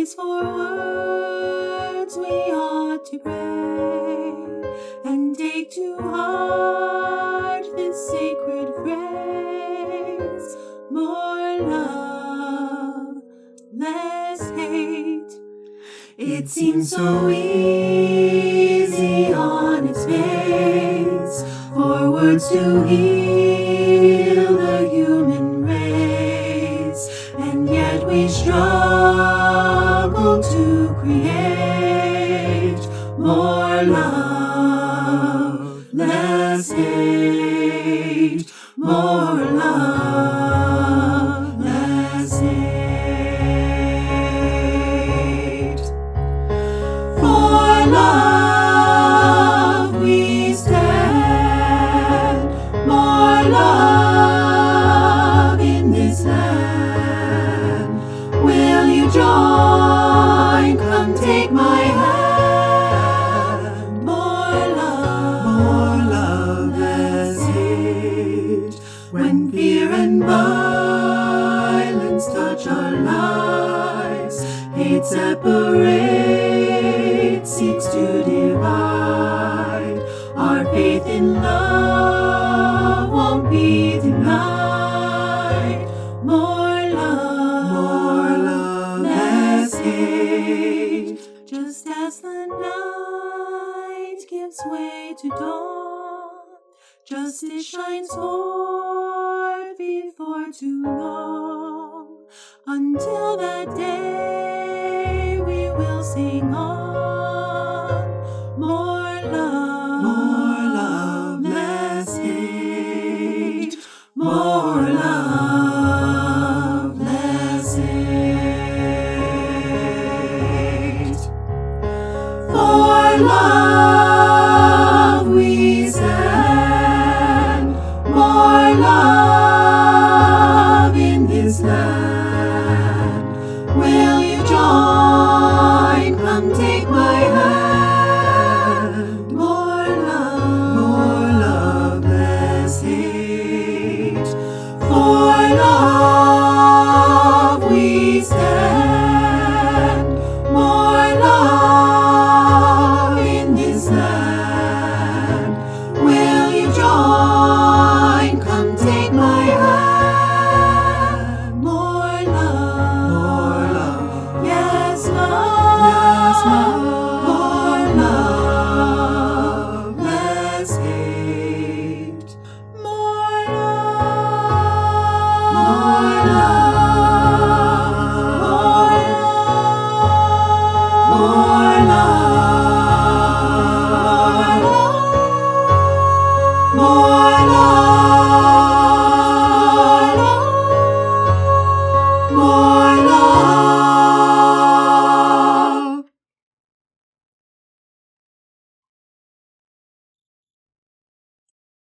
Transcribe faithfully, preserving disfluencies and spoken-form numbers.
these four words we ought to pray, and take to heart this sacred phrase: more love, less hate. It seems so easy on its face for words to heal the human race, and yet we struggle to create more love, less hate, more love, less hate. For love we stand, more love in this land. Will you join? Come take my hand. More love, more love, less hate. When fear and violence touch our lives, hate separates, seeks to divide. Our faith in love won't be denied. More love, more love, less hate. Just as the night gives way to dawn, justice shines forth before too long. Until that day we will sing on. More love, more love, less hate. More love, less hate. For love we stand, more love in this land. Will you join? Come take my